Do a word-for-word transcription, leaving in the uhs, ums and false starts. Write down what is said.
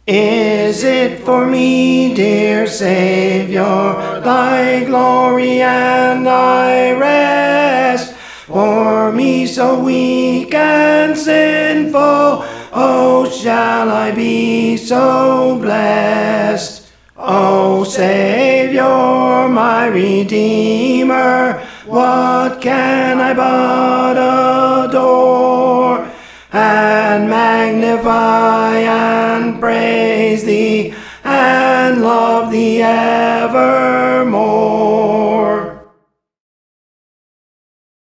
Is it for me, dear Saviour, thy glory and thy rest? For me so weak and sinful, oh, shall I be so blessed? O Saviour, my Redeemer, what can I but adore and magnify and praise thee and love thee evermore?